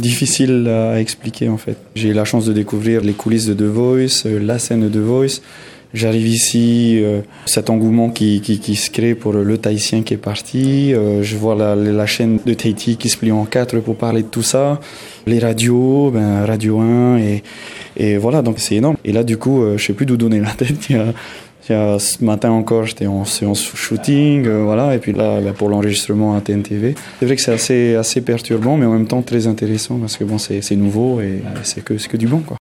difficile à expliquer en fait. J'ai eu la chance de découvrir les coulisses de The Voice, la scène de The Voice. J'arrive ici, cet engouement qui se crée pour le Tahitien qui est parti. Je vois la chaîne de Tahiti qui se plie en 4 pour parler de tout ça. Les radios, Radio 1 et voilà, donc c'est énorme. Et là du coup, je sais plus d'où donner la tête. Ce matin encore, j'étais en séance shooting, voilà, et puis là pour l'enregistrement à TNTV. C'est vrai que c'est assez perturbant, mais en même temps très intéressant parce que bon, c'est nouveau et c'est que du bon, quoi.